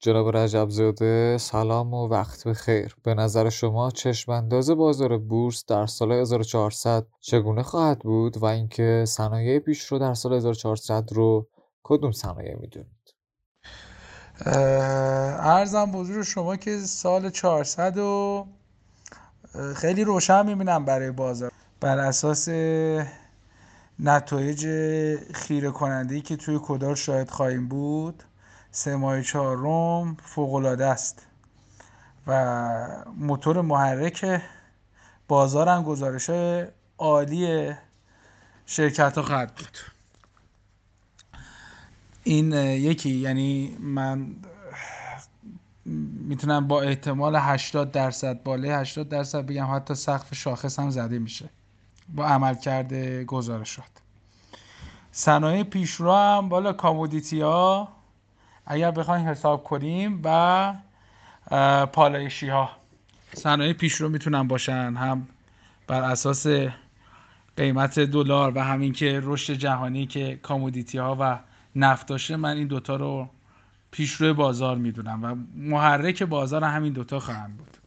جناب رجب‌زاده سلام و وقت بخیر. به نظر شما چشم‌انداز بازار بورس در سال 1400 چگونه خواهد بود و اینکه صنایع پیشرو در سال 1400 رو کدوم صنایع میدونید؟ عرضم به حضور شما که سال 400 رو خیلی روشن میبینم برای بازار بر اساس نتایج خیره کننده‌ای که توی کدار شاهد خواهیم بود. 3 ماه چهارم فوق‌العاده است و موتور محرک بازار هم گزارش عالی شرکت ها خواهد بود. این یکی، یعنی من میتونم با احتمال 80% بالای 80% بگم حتی سقف شاخص هم زده میشه با عملکرد گزارشات. صنایع پیشرو هم بالا کامودیتی ها اگر بخوایم حساب کنیم و پالایشی ها صنایع پیشرو میتونن باشن، هم بر اساس قیمت دلار و همین که رشد جهانی که کامودیتی ها و نفت داشته. من این دوتا رو پیشرو بازار میدونم و محرک بازار همین دوتا خواهند بود.